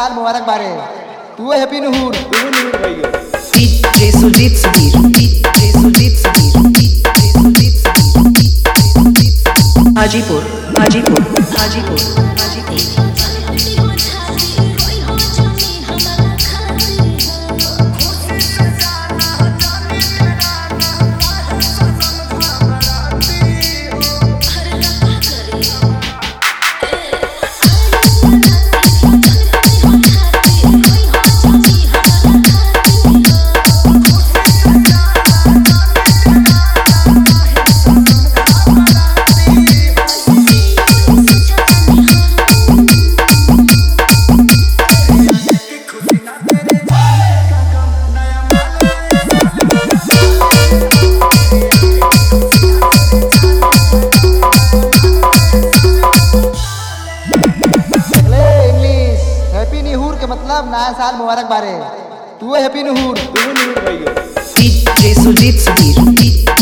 साल मुबारक बारे। तू happy new year. DJ Sujit Subir, DJ Sujit Subir, DJ Sujit Subir, Hajipur, Hajipur, Hajipur, Hajipur. Happy new year के मतलब नया साल मुबारक बारे। तू happy new year. DJ Sujit Subir, DJ